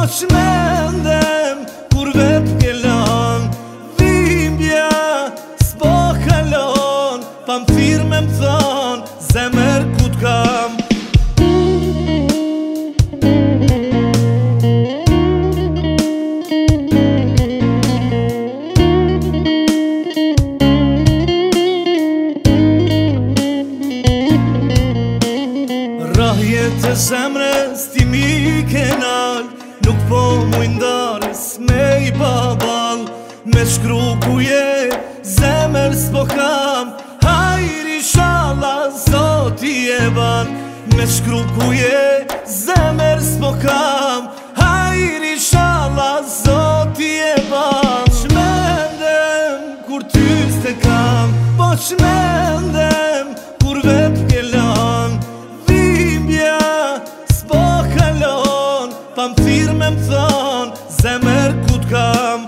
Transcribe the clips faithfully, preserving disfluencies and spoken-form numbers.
mendem kur vet kelon Dhimbja s'po kalon Pa m'thirë me m'thon Zemër ku t'kam Rahjet e zemrës ti mi kenal Nuk po muj ndarës me i babal Me shkru ku je zemër s'po kam Hajri shala zoti e ban Me shkru ku je zemër s'po kam Hajri shala zoti e ban Shmendem kur ty s'te kam Po shmendem kur vet kelon Pa m'thirë me m'thon Zemër ku t'kam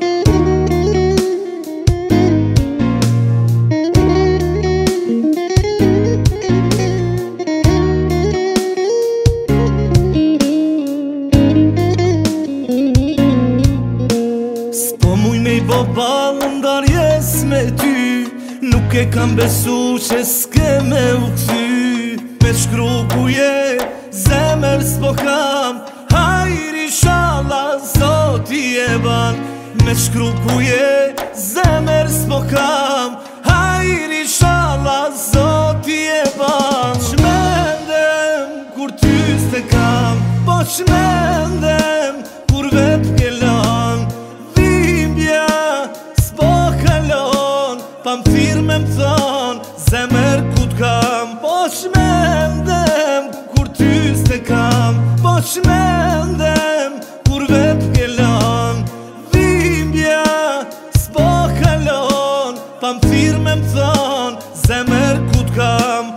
S'po muj me i bo balë ndarjes me ty Nuk e kam besu që s'ke me u kthy Me shkru ku je zemër s'po kam Hajri shala zoti e ban Me shkru ku je zemër s'po kam Hajri shala zoti e ban Shmendem kur ty s'te kam Po shmendem kur vet kelon Dhimbja s'po kalon Pa m'thirë me m'thon Zemër ku t'kam Po shmendem kur ty s'te kam Po shmendem kur vet kelon Dhimbja s'po kalon Pa m'thirë me m'thon Zemër ku t'kam